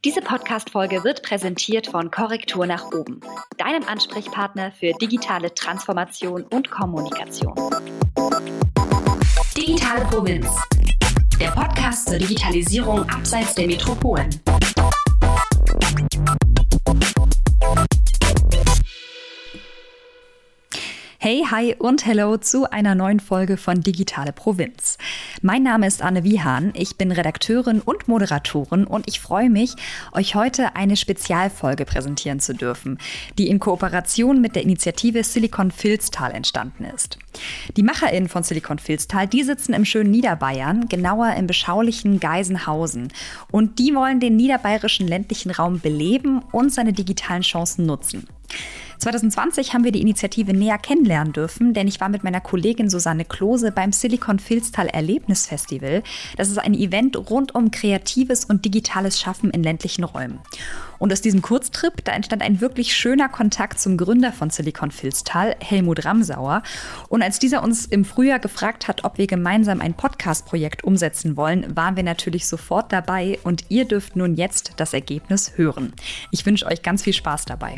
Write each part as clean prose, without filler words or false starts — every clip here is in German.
Diese Podcast-Folge wird präsentiert von Korrektur nach oben, deinem Ansprechpartner für digitale Transformation und Kommunikation. Digitale Provinz, der Podcast zur Digitalisierung abseits der Metropolen. Hey, hi und hello zu einer neuen Folge von Digitale Provinz. Mein Name ist Anne Wiehan, ich bin Redakteurin und Moderatorin und ich freue mich, euch heute eine Spezialfolge präsentieren zu dürfen, die in Kooperation mit der Initiative Silicon Vilstal entstanden ist. Die MacherInnen von Silicon Vilstal, die sitzen im schönen Niederbayern, genauer im beschaulichen Geisenhausen. Und die wollen den niederbayerischen ländlichen Raum beleben und seine digitalen Chancen nutzen. 2020 haben wir die Initiative näher kennenlernen dürfen, denn ich war mit meiner Kollegin Susanne Klose beim Silicon Vilstal Erlebnisfestival. Das ist ein Event rund um kreatives und digitales Schaffen in ländlichen Räumen. Und aus diesem Kurztrip, da entstand ein wirklich schöner Kontakt zum Gründer von Silicon Vilstal, Helmut Ramsauer. Und als dieser uns im Frühjahr gefragt hat, ob wir gemeinsam ein Podcast-Projekt umsetzen wollen, waren wir natürlich sofort dabei und ihr dürft nun jetzt das Ergebnis hören. Ich wünsche euch ganz viel Spaß dabei.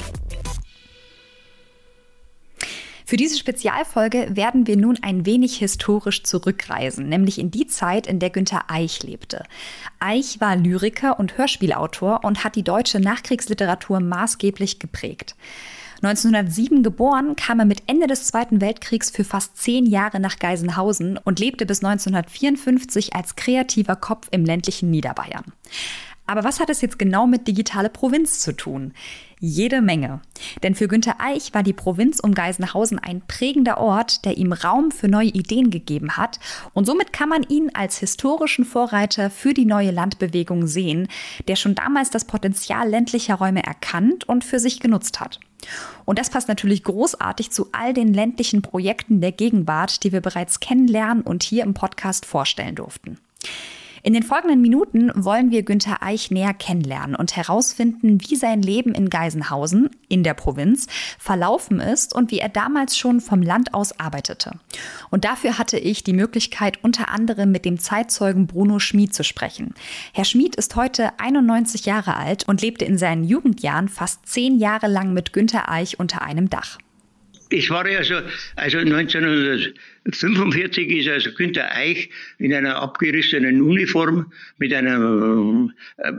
Für diese Spezialfolge werden wir nun ein wenig historisch zurückreisen, nämlich in die Zeit, in der Günter Eich lebte. Eich war Lyriker und Hörspielautor und hat die deutsche Nachkriegsliteratur maßgeblich geprägt. 1907 geboren, kam er mit Ende des Zweiten Weltkriegs für fast 10 Jahre nach Geisenhausen und lebte bis 1954 als kreativer Kopf im ländlichen Niederbayern. Aber was hat es jetzt genau mit digitale Provinz zu tun? Jede Menge. Denn für Günter Eich war die Provinz um Geisenhausen ein prägender Ort, der ihm Raum für neue Ideen gegeben hat. Und somit kann man ihn als historischen Vorreiter für die neue Landbewegung sehen, der schon damals das Potenzial ländlicher Räume erkannt und für sich genutzt hat. Und das passt natürlich großartig zu all den ländlichen Projekten der Gegenwart, die wir bereits kennenlernen und hier im Podcast vorstellen durften. In den folgenden Minuten wollen wir Günter Eich näher kennenlernen und herausfinden, wie sein Leben in Geisenhausen, in der Provinz, verlaufen ist und wie er damals schon vom Land aus arbeitete. Und dafür hatte ich die Möglichkeit, unter anderem mit dem Zeitzeugen Bruno Schmid zu sprechen. Herr Schmid ist heute 91 Jahre alt und lebte in seinen Jugendjahren fast 10 Jahre lang mit Günter Eich unter einem Dach. Ich war ja also 1945 ist also Günter Eich in einer abgerissenen Uniform mit einem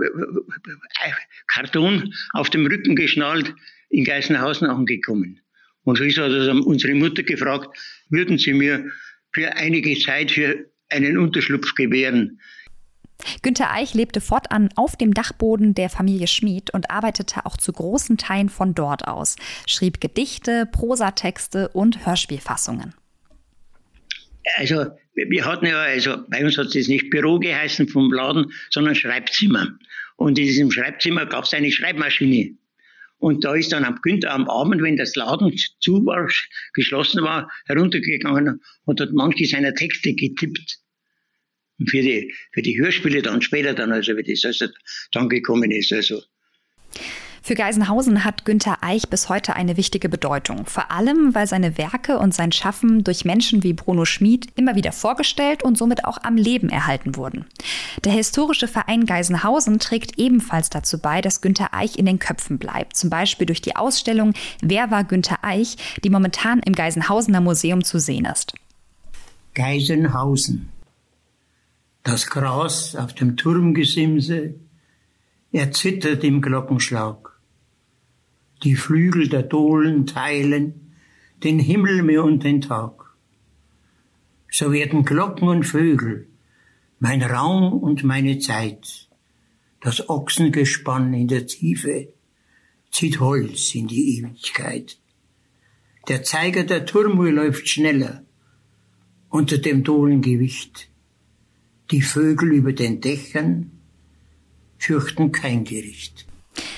Karton auf dem Rücken geschnallt in Geisenhausen angekommen. Und so ist also unsere Mutter gefragt, würden Sie mir für einige Zeit für einen Unterschlupf gewähren? Günter Eich lebte fortan auf dem Dachboden der Familie Schmid und arbeitete auch zu großen Teilen von dort aus, schrieb Gedichte, Prosatexte und Hörspielfassungen. Also wir hatten ja, bei uns hat es nicht Büro geheißen vom Laden, sondern Schreibzimmer. Und in diesem Schreibzimmer gab es eine Schreibmaschine. Und da ist dann am Günter am Abend, wenn das Laden zu war, geschlossen war, heruntergegangen und hat manche seiner Texte getippt. Für die Hörspiele dann später dann, also wie das also dann gekommen ist. Also. Für Geisenhausen hat Günter Eich bis heute eine wichtige Bedeutung. Vor allem, weil seine Werke und sein Schaffen durch Menschen wie Bruno Schmid immer wieder vorgestellt und somit auch am Leben erhalten wurden. Der historische Verein Geisenhausen trägt ebenfalls dazu bei, dass Günter Eich in den Köpfen bleibt. Zum Beispiel durch die Ausstellung Wer war Günter Eich, die momentan im Geisenhausener Museum zu sehen ist. Geisenhausen. Das Gras auf dem Turmgesimse erzittert im Glockenschlag. Die Flügel der Dohlen teilen den Himmel mir und den Tag. So werden Glocken und Vögel mein Raum und meine Zeit. Das Ochsengespann in der Tiefe zieht Holz in die Ewigkeit. Der Zeiger der Turmuhr läuft schneller unter dem Dohlengewicht. Die Vögel über den Dächern fürchten kein Gericht.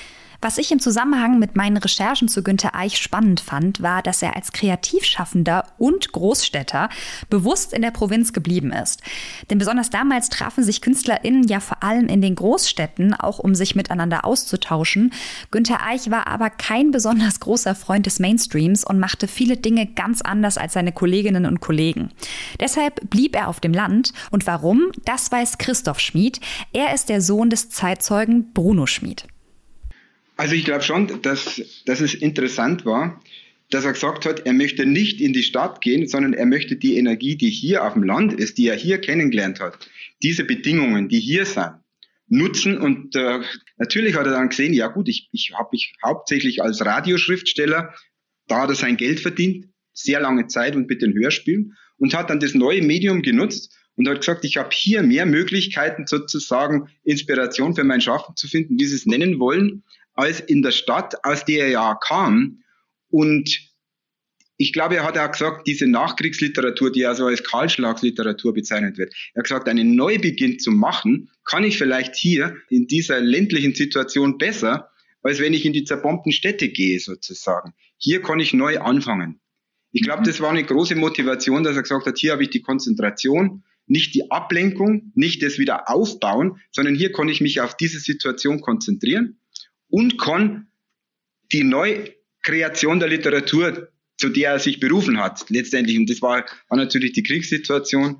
Was ich im Zusammenhang mit meinen Recherchen zu Günter Eich spannend fand, war, dass er als Kreativschaffender und Großstädter bewusst in der Provinz geblieben ist. Denn besonders damals trafen sich KünstlerInnen ja vor allem in den Großstädten, auch um sich miteinander auszutauschen. Günter Eich war aber kein besonders großer Freund des Mainstreams und machte viele Dinge ganz anders als seine Kolleginnen und Kollegen. Deshalb blieb er auf dem Land. Und warum? Das weiß Christoph Schmid. Er ist der Sohn des Zeitzeugen Bruno Schmid. Also ich glaube schon, dass es interessant war, dass er gesagt hat, er möchte nicht in die Stadt gehen, sondern er möchte die Energie, die hier auf dem Land ist, die er hier kennengelernt hat, diese Bedingungen, die hier sind, nutzen. Und natürlich hat er dann gesehen, ja gut, ich habe mich hauptsächlich als Radioschriftsteller, da hat er sein Geld verdient, sehr lange Zeit und mit den Hörspielen, und hat dann das neue Medium genutzt und hat gesagt, ich habe hier mehr Möglichkeiten, sozusagen Inspiration für mein Schaffen zu finden, wie Sie es nennen wollen, als in der Stadt, aus der er ja kam. Und ich glaube, er hat auch gesagt, diese Nachkriegsliteratur, die also als Kahlschlagsliteratur bezeichnet wird, er hat gesagt, einen Neubeginn zu machen, kann ich vielleicht hier in dieser ländlichen Situation besser, als wenn ich in die zerbombten Städte gehe, sozusagen. Hier kann ich neu anfangen. Ich glaube, das war eine große Motivation, dass er gesagt hat, hier habe ich die Konzentration, nicht die Ablenkung, nicht das wieder aufbauen, sondern hier kann ich mich auf diese Situation konzentrieren und kann die Neukreation der Literatur, zu der er sich berufen hat, letztendlich, und das war natürlich die Kriegssituation,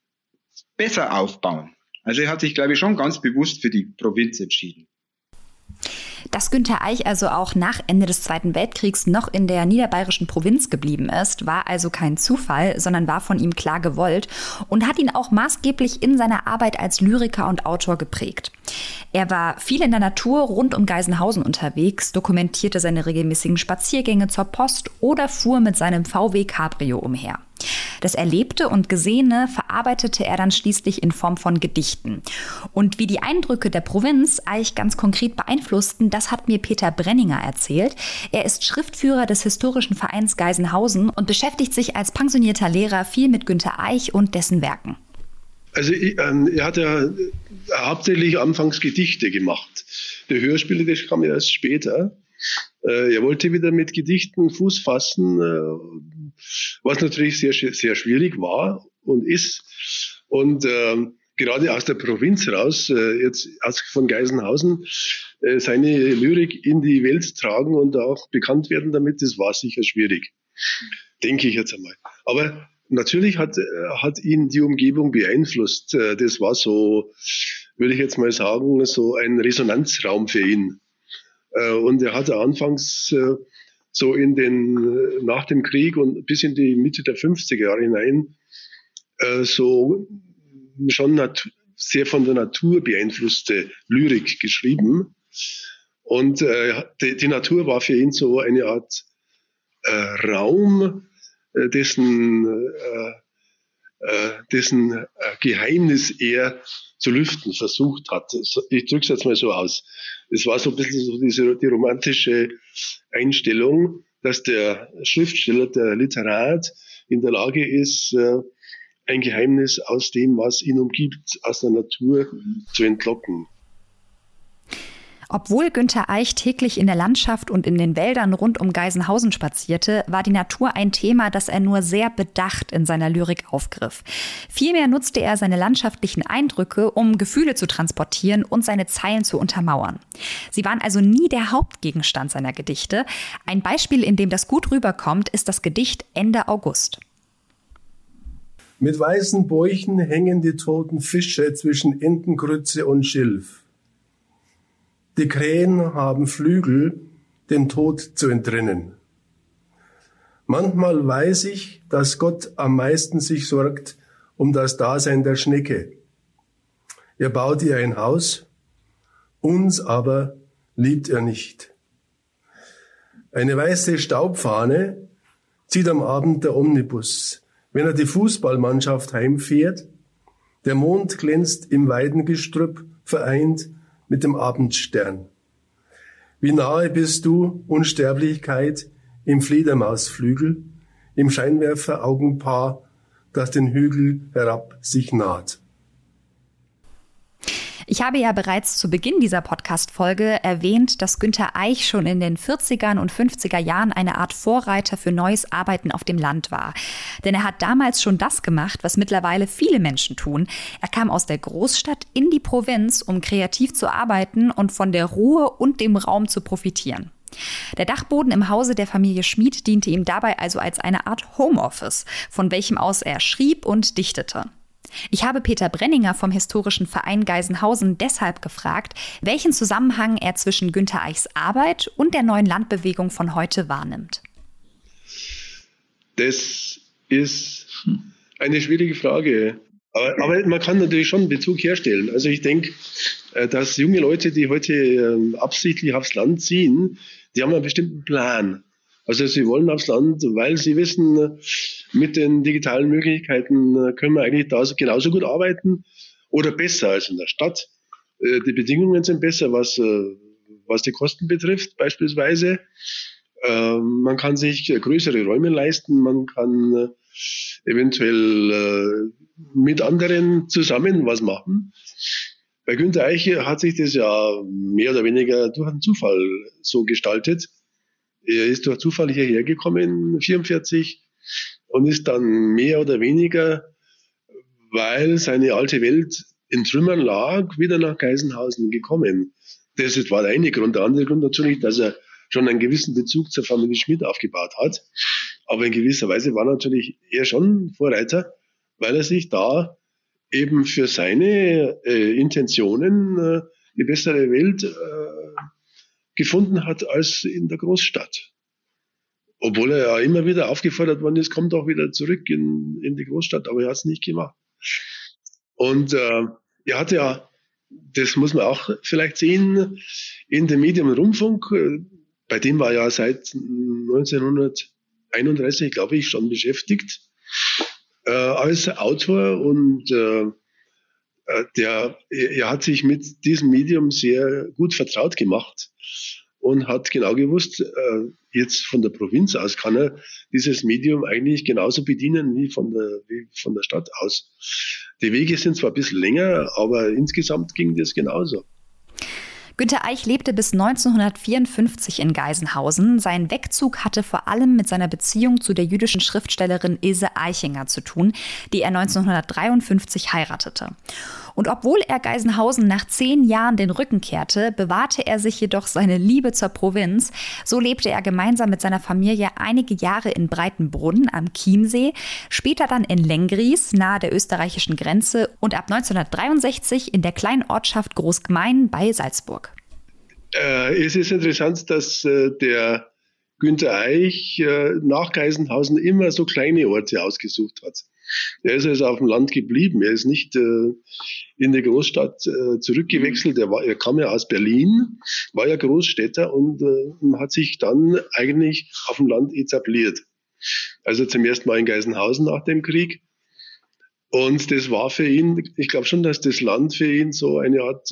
besser aufbauen. Also er hat sich, glaube ich, schon ganz bewusst für die Provinz entschieden. Dass Günter Eich also auch nach Ende des Zweiten Weltkriegs noch in der niederbayerischen Provinz geblieben ist, war also kein Zufall, sondern war von ihm klar gewollt und hat ihn auch maßgeblich in seiner Arbeit als Lyriker und Autor geprägt. Er war viel in der Natur rund um Geisenhausen unterwegs, dokumentierte seine regelmäßigen Spaziergänge zur Post oder fuhr mit seinem VW Cabrio umher. Das Erlebte und Gesehene verarbeitete er dann schließlich in Form von Gedichten. Und wie die Eindrücke der Provinz Eich ganz konkret beeinflussten, das hat mir Peter Brenninger erzählt. Er ist Schriftführer des Historischen Vereins Geisenhausen und beschäftigt sich als pensionierter Lehrer viel mit Günter Eich und dessen Werken. Also er hat ja hauptsächlich anfangs Gedichte gemacht. Die Hörspiele, das kam erst später. Er wollte wieder mit Gedichten Fuß fassen, was natürlich sehr, sehr schwierig war und ist. Und gerade aus der Provinz raus, jetzt von Geisenhausen, seine Lyrik in die Welt tragen und auch bekannt werden damit, das war sicher schwierig, denke ich jetzt einmal. Aber natürlich hat ihn die Umgebung beeinflusst. Das war so, würde ich jetzt mal sagen, so ein Resonanzraum für ihn. Und er hatte anfangs so nach dem Krieg und bis in die Mitte der 50er Jahre hinein so schon sehr von der Natur beeinflusste Lyrik geschrieben. Und die Natur war für ihn so eine Art Raum, dessen Geheimnis er zu lüften versucht hat. Ich drücke es jetzt mal so aus. Es war so ein bisschen so die romantische Einstellung, dass der Schriftsteller, der Literat in der Lage ist, ein Geheimnis aus dem, was ihn umgibt, aus der Natur zu entlocken. Obwohl Günter Eich täglich in der Landschaft und in den Wäldern rund um Geisenhausen spazierte, war die Natur ein Thema, das er nur sehr bedacht in seiner Lyrik aufgriff. Vielmehr nutzte er seine landschaftlichen Eindrücke, um Gefühle zu transportieren und seine Zeilen zu untermauern. Sie waren also nie der Hauptgegenstand seiner Gedichte. Ein Beispiel, in dem das gut rüberkommt, ist das Gedicht Ende August. Mit weißen Bäuchen hängen die toten Fische zwischen Entengrütze und Schilf. Die Krähen haben Flügel, den Tod zu entrinnen. Manchmal weiß ich, dass Gott am meisten sich sorgt um das Dasein der Schnecke. Er baut ihr ein Haus, uns aber liebt er nicht. Eine weiße Staubfahne zieht am Abend der Omnibus, wenn er die Fußballmannschaft heimfährt. Der Mond glänzt im Weidengestrüpp, vereint mit dem Abendstern. Wie nahe bist du, Unsterblichkeit, im Fledermausflügel, im Scheinwerferaugenpaar, das den Hügel herab sich naht. Ich habe ja bereits zu Beginn dieser Podcast-Folge erwähnt, dass Günter Eich schon in den 40er und 50er Jahren eine Art Vorreiter für neues Arbeiten auf dem Land war. Denn er hat damals schon das gemacht, was mittlerweile viele Menschen tun. Er kam aus der Großstadt in die Provinz, um kreativ zu arbeiten und von der Ruhe und dem Raum zu profitieren. Der Dachboden im Hause der Familie Schmid diente ihm dabei also als eine Art Homeoffice, von welchem aus er schrieb und dichtete. Ich habe Peter Brenninger vom Historischen Verein Geisenhausen deshalb gefragt, welchen Zusammenhang er zwischen Günter Eichs Arbeit und der neuen Landbewegung von heute wahrnimmt. Das ist eine schwierige Frage. Aber man kann natürlich schon einen Bezug herstellen. Also ich denke, dass junge Leute, die heute absichtlich aufs Land ziehen, die haben einen bestimmten Plan. Also sie wollen aufs Land, weil sie wissen, mit den digitalen Möglichkeiten können wir eigentlich da genauso gut arbeiten oder besser als in der Stadt. Die Bedingungen sind besser, was die Kosten betrifft beispielsweise. Man kann sich größere Räume leisten, man kann eventuell mit anderen zusammen was machen. Bei Günter Eich hat sich das ja mehr oder weniger durch einen Zufall so gestaltet. Er ist durch Zufall hierher gekommen, 1944, und ist dann mehr oder weniger, weil seine alte Welt in Trümmern lag, wieder nach Geisenhausen gekommen. Das war der eine Grund. Der andere Grund natürlich, dass er schon einen gewissen Bezug zur Familie Schmid aufgebaut hat. Aber in gewisser Weise war natürlich er schon Vorreiter, weil er sich da eben für seine Intentionen eine bessere Welt gefunden hat als in der Großstadt. Obwohl er ja immer wieder aufgefordert worden ist, kommt auch wieder zurück in die Großstadt, aber er hat es nicht gemacht. Und er hat ja, das muss man auch vielleicht sehen, in dem Medium Rundfunk, bei dem war er ja seit 1931, glaube ich, schon beschäftigt, als Autor, und er hat sich mit diesem Medium sehr gut vertraut gemacht und hat genau gewusst, jetzt von der Provinz aus kann er dieses Medium eigentlich genauso bedienen wie von der Stadt aus. Die Wege sind zwar ein bisschen länger, aber insgesamt ging das genauso. Günter Eich lebte bis 1954 in Geisenhausen. Sein Wegzug hatte vor allem mit seiner Beziehung zu der jüdischen Schriftstellerin Ilse Aichinger zu tun, die er 1953 heiratete. Und obwohl er Geisenhausen nach 10 Jahren den Rücken kehrte, bewahrte er sich jedoch seine Liebe zur Provinz. So lebte er gemeinsam mit seiner Familie einige Jahre in Breitenbrunn am Chiemsee, später dann in Lenggries nahe der österreichischen Grenze und ab 1963 in der kleinen Ortschaft Großgmein bei Salzburg. Es ist interessant, dass der Günter Eich nach Geisenhausen immer so kleine Orte ausgesucht hat. Er ist also auf dem Land geblieben. Er ist nicht in die Großstadt zurückgewechselt. Er kam ja aus Berlin, war ja Großstädter und hat sich dann eigentlich auf dem Land etabliert. Also zum ersten Mal in Geisenhausen nach dem Krieg. Und das war für ihn, ich glaube schon, dass das Land für ihn so eine Art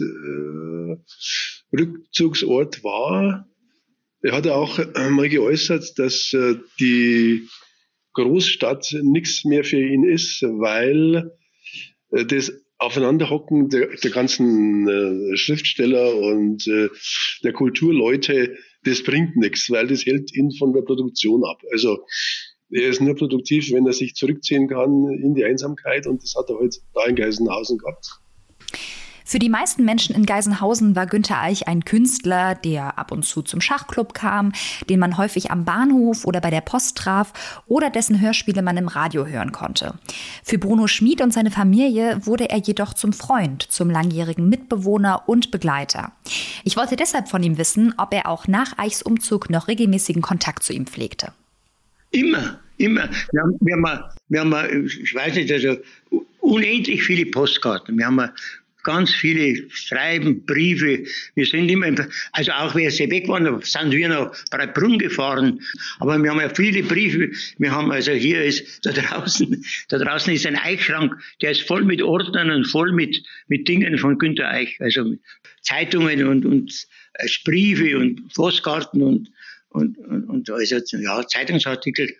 Rückzugsort war. Er hat auch mal geäußert, dass die Großstadt nichts mehr für ihn ist, weil das Aufeinanderhocken der ganzen Schriftsteller und der Kulturleute, das bringt nichts, weil das hält ihn von der Produktion ab. Also er ist nur produktiv, wenn er sich zurückziehen kann in die Einsamkeit, und das hat er heute da in Geisenhausen gehabt. Für die meisten Menschen in Geisenhausen war Günter Eich ein Künstler, der ab und zu zum Schachclub kam, den man häufig am Bahnhof oder bei der Post traf oder dessen Hörspiele man im Radio hören konnte. Für Bruno Schmid und seine Familie wurde er jedoch zum Freund, zum langjährigen Mitbewohner und Begleiter. Ich wollte deshalb von ihm wissen, ob er auch nach Eichs Umzug noch regelmäßigen Kontakt zu ihm pflegte. Immer. Wir haben, ich weiß nicht, also unendlich viele Postkarten. Wir haben ganz viele Schreiben, Briefe. Wir sind immer, also auch wenn sie weg waren, sind wir nach Breitbrunn gefahren. Aber wir haben ja viele Briefe. Wir haben also hier ist, da draußen ist ein Eichschrank, der ist voll mit Ordnern und voll mit Dingen von Günter Eich. Also Zeitungen und Briefe und Postkarten und also, ja, Zeitungsartikel.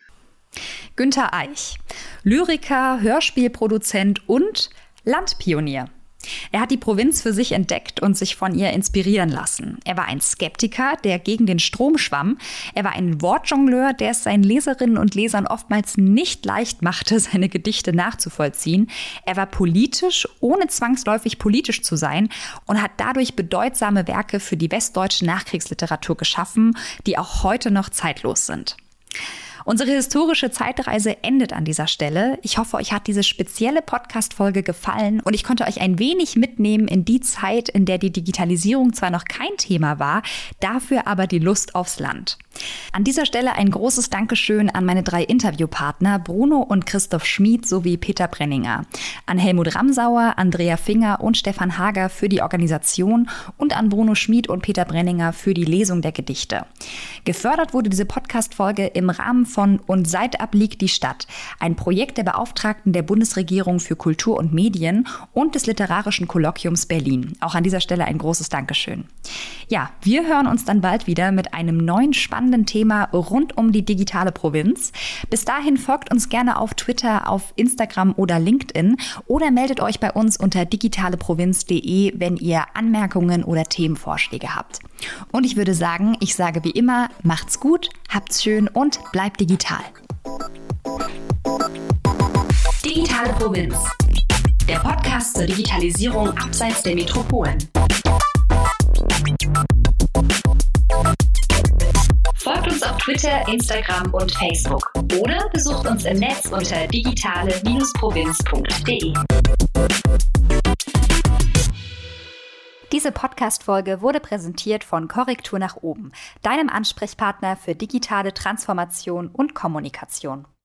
Günter Eich, Lyriker, Hörspielproduzent und Landpionier. Er hat die Provinz für sich entdeckt und sich von ihr inspirieren lassen. Er war ein Skeptiker, der gegen den Strom schwamm. Er war ein Wortjongleur, der es seinen Leserinnen und Lesern oftmals nicht leicht machte, seine Gedichte nachzuvollziehen. Er war politisch, ohne zwangsläufig politisch zu sein, und hat dadurch bedeutsame Werke für die westdeutsche Nachkriegsliteratur geschaffen, die auch heute noch zeitlos sind. Unsere historische Zeitreise endet an dieser Stelle. Ich hoffe, euch hat diese spezielle Podcast-Folge gefallen und ich konnte euch ein wenig mitnehmen in die Zeit, in der die Digitalisierung zwar noch kein Thema war, dafür aber die Lust aufs Land. An dieser Stelle ein großes Dankeschön an meine 3 Interviewpartner Bruno und Christoph Schmid sowie Peter Brenninger, an Helmut Ramsauer, Andrea Finger und Stefan Hager für die Organisation und an Bruno Schmid und Peter Brenninger für die Lesung der Gedichte. Gefördert wurde diese Podcast-Folge im Rahmen von Und seitab liegt die Stadt, ein Projekt der Beauftragten der Bundesregierung für Kultur und Medien und des Literarischen Kolloquiums Berlin. Auch an dieser Stelle ein großes Dankeschön. Ja, wir hören uns dann bald wieder mit einem neuen spannenden Thema rund um die digitale Provinz. Bis dahin folgt uns gerne auf Twitter, auf Instagram oder LinkedIn oder meldet euch bei uns unter digitaleprovinz.de, wenn ihr Anmerkungen oder Themenvorschläge habt. Und ich würde sagen, ich sage wie immer, macht's gut, habt's schön und bleibt digital. Digitale Provinz. Der Podcast zur Digitalisierung abseits der Metropolen. Folgt uns auf Twitter, Instagram und Facebook oder besucht uns im Netz unter digitale-provinz.de. Diese Podcast-Folge wurde präsentiert von Korrektur nach oben, deinem Ansprechpartner für digitale Transformation und Kommunikation.